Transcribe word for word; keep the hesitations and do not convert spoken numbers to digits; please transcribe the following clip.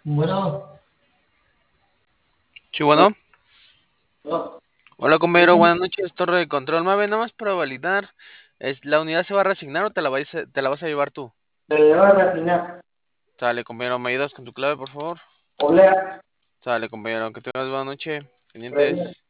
Bueno, Sí, bueno. no, Hola, compañero, buenas noches, Torre de Control. Mabe, nada más para validar, ¿es, ¿la unidad se va a reasignar o te la, vais a- te la vas a llevar tú? te le vas a afinar. Sale, compañero, ¿me ayudas con tu clave, por favor? Olea, Sale, compañero, que tengas buena noche. Pendientes.